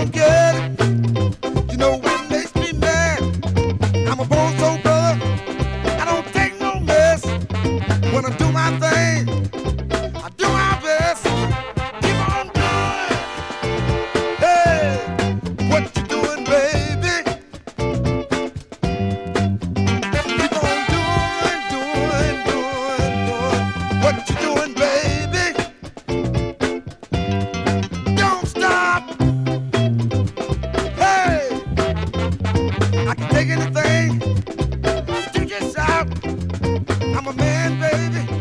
don't get it. You know what makes me mad? I'm a born soul brother. I don't take no mess. When I do my thing, I do my best. Keep on doing. Hey, what you doing, baby? Keep on doing. What you doing, baby? Don't stop. Hey, I can take anything. You just shout. I'm a man, baby.